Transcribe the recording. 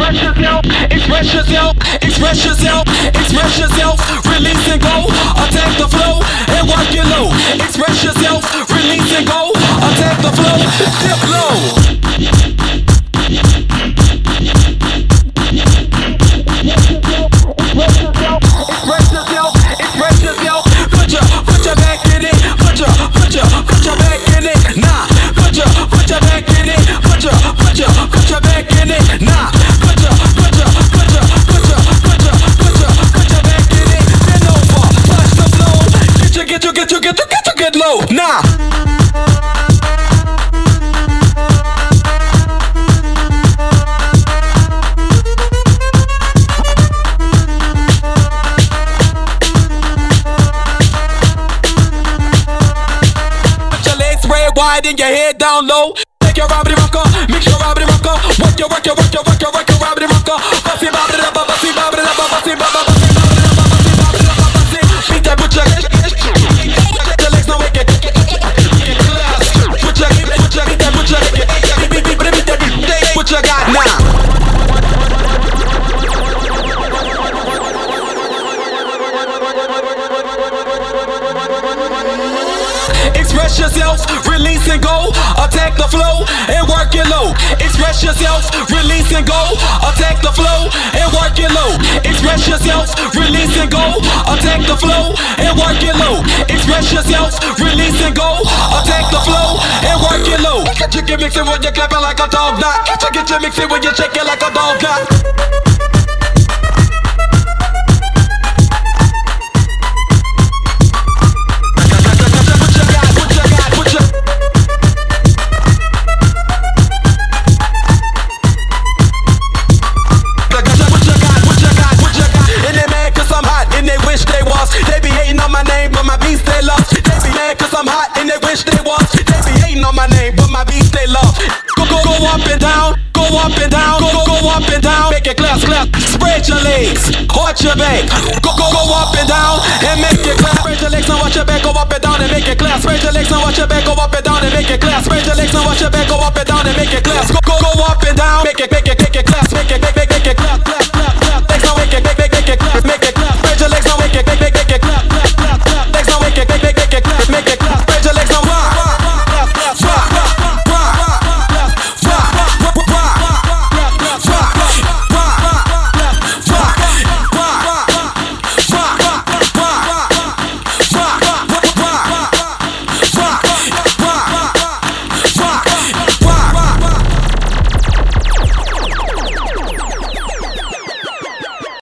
express yourself, express yourself, express yourself, release and go, attack the flow and work it low. Express yourself, release and go, attack the flow, dip low. Express yourself, express yourself, put your back in it, put your back in it, nah, put your back in it, put your back in it, nah, put your back in it, bend over, touch the flow, get low, nah. Wide and your head down low. Take your Robbie rocker, mix your Robbie rocker. Work your Robbie rocker. Bussy bobbity da bussy bobbity da bussy bobbity beat that with your legs now make it. Put your what you got now. Express yourself, release and go, attack the flow and work it low. Express yourself, release and go, attack the flow and work it low. Express yourself, release and go, attack the flow and work it low. Express yourself, release and go, attack the flow and work it low. You can mix it when you're clapping like a dog knot. Get you mix it when you shake it like a dog knot. Make it clap, spread your legs, arch your back, go up and down and make it clap. Spread your legs and watch your back, go up and down and make it clap. Spread your legs and watch your back, go up and down and make it clap. Spread your legs and watch your back, go up and down and make it clap. Go up and down, make it clap.